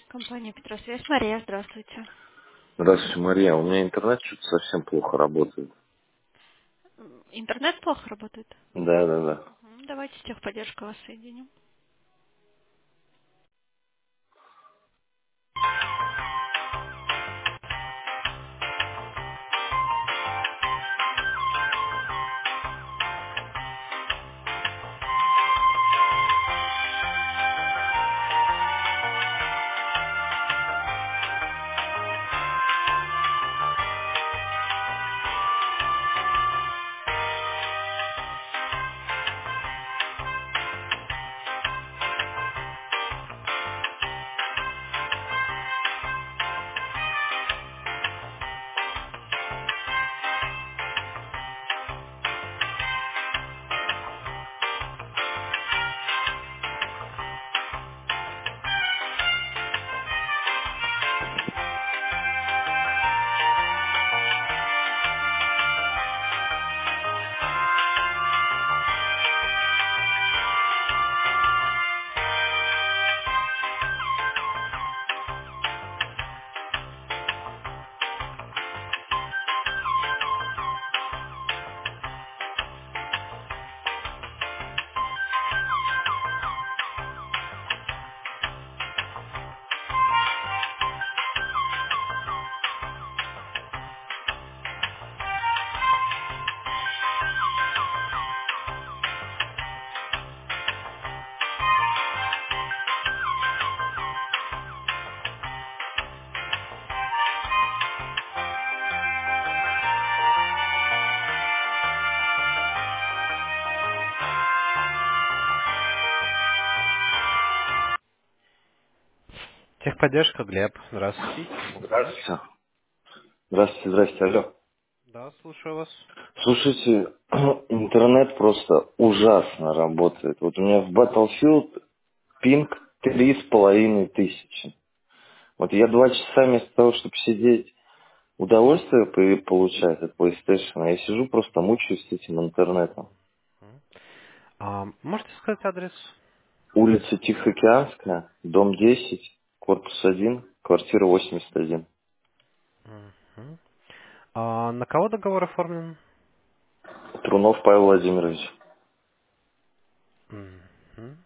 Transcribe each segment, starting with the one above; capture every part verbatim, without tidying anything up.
Компания Петросвязь. Мария, здравствуйте. Здравствуйте, Мария. У меня интернет что-то совсем плохо работает. М, Интернет плохо работает? Да, да, да. Мгм. Давайте с техподдержкой вас соединим. Техподдержка, Глеб. Здравствуйте. Чем могу помочь? Здравствуйте. Здравствуйте, здравствуйте, алло. Да, слушаю вас. Слушайте, интернет просто ужасно работает. Вот у меня в Battlefield пинг три с половиной тысячи. Вот я два часа вместо того, чтобы сидеть, удовольствие по- получать от PlayStation, а я сижу просто мучаюсь с этим интернетом. М. А, можете сказать адрес? Улица Тихоокеанская, дом десять, корпус один, квартира восемьдесят один. Мгм. А, на кого договор оформлен? Трунов Павел Владимирович. Мгм.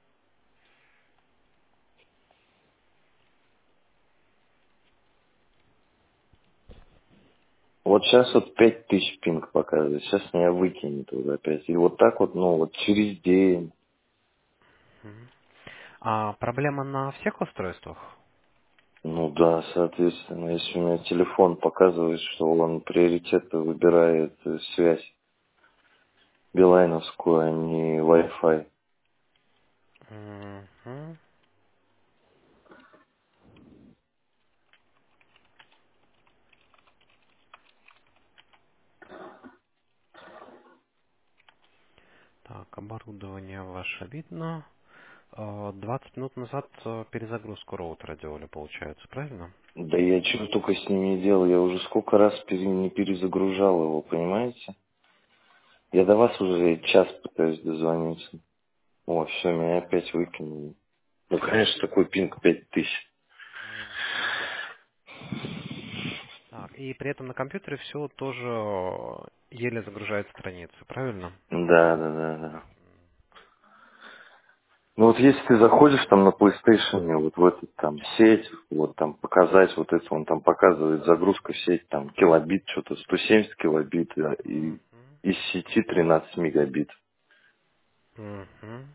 Вот сейчас вот пять тысяч пинг показывает, сейчас меня выкинет вот опять. И вот так вот, ну, вот через день. Мгм. А проблема на всех устройствах? Ну да, соответственно, если у меня телефон показывает, что он приоритетно выбирает э, связь билайновскую, а не Wi-Fi. Мгм. Так, оборудование ваше видно. А, двадцать минут назад э, перезагрузку роутера делали, получается, правильно? Да я что только с ним не делал, я уже сколько раз пере- не перезагружал его, понимаете? Я до вас уже час пытаюсь дозвониться. О, все, меня опять выкинули. Ну, конечно, такой пинг пять тысяч. М. Так, и при этом на компьютере все тоже э, еле загружает страницы, правильно? Да, да, да, да. Ну вот если ты заходишь там на PlayStation, вот в эту там сеть, вот там показать вот это, он там показывает загрузка в сеть, там килобит, что-то сто семьдесят килобит, да, и Мгм. из сети тринадцать мегабит. Мгм.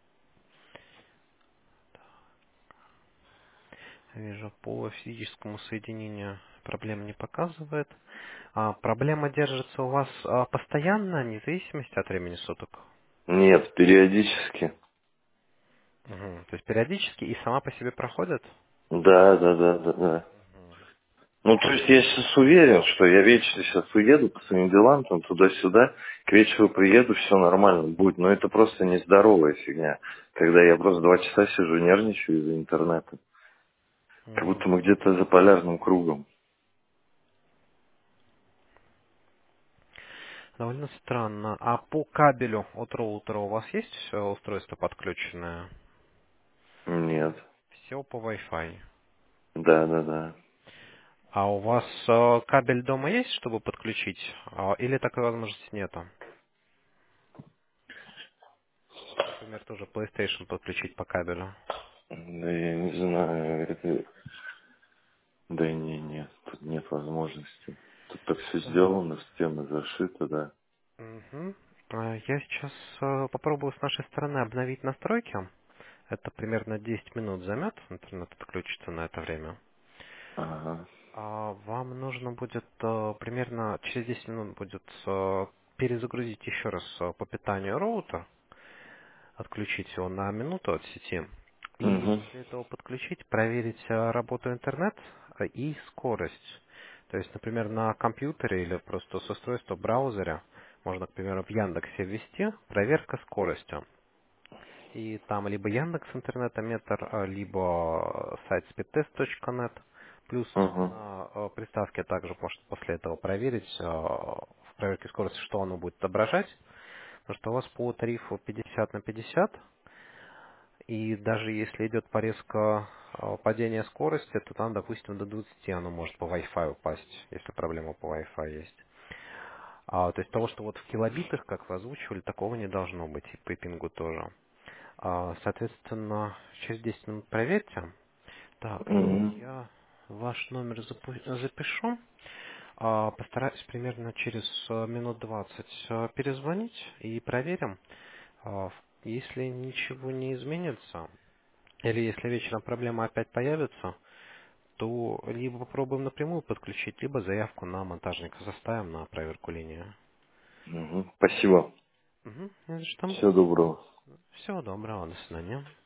Вижу, по физическому соединению проблем не показывает. А проблема держится у вас а, постоянно, вне зависимости от времени суток? Нет, периодически. Мгм. То есть периодически и сама по себе проходит? Да, да, да, да, да. Ну, то есть я сейчас уверен, что я вечером сейчас уеду по своим делам, там туда-сюда, к вечеру приеду, все нормально будет. Но это просто нездоровая фигня, когда я просто два часа сижу, нервничаю из-за интернета. Как будто Мгм. мы где-то за полярным кругом. Довольно странно. А по кабелю от роутера у вас есть э, устройство подключенное? Нет. Все по Wi-Fi. Да, да, да. А у вас э, кабель дома есть, чтобы подключить? А, или такой возможности нету? Например, тоже PlayStation подключить по кабелю. Да я не знаю, это... Да не, нет, тут нет возможности. Тут так все сделано, система зашита, да. Мгм. А, Я сейчас э, попробую с нашей стороны обновить настройки. Это примерно десять минут займет, интернет отключится на это время. Ага. А Вам нужно будет э, примерно через десять минут будет э, перезагрузить еще раз э, по питанию роутер, отключить его на минуту от сети. И Угу. после этого подключить, проверить э, работу интернет э, и скорость. То есть, например, на компьютере или просто с устройства браузера можно, к примеру, в Яндексе ввести проверка скорости. И там либо Яндекс интернетометр, а, либо сайт speedtest точка нет. Плюс Угу. на э, приставке также можно после этого проверить э, в проверке скорости, что оно будет отображать. Потому что у вас по тарифу пятьдесят на пятьдесят, и даже если идет порезка э, падения скорости, то там, допустим, до двадцати оно может по Wi-Fi упасть, если проблема по Wi-Fi есть. А, то есть того, что вот в килобитах, как вы озвучивали, такого не должно быть, и по пингу тоже. А, Соответственно, через десять минут проверьте. Так, Угу. я ваш номер запу- запишу. А, Постараюсь примерно через э, минут двадцать э, перезвонить и проверим. А, в- Если ничего не изменится, или если вечером проблема опять появится, то либо попробуем напрямую подключить, либо заявку на монтажника составим на проверку линии. Угу. Спасибо. Угу, не за что. Всего доброго. Всего доброго, до свидания.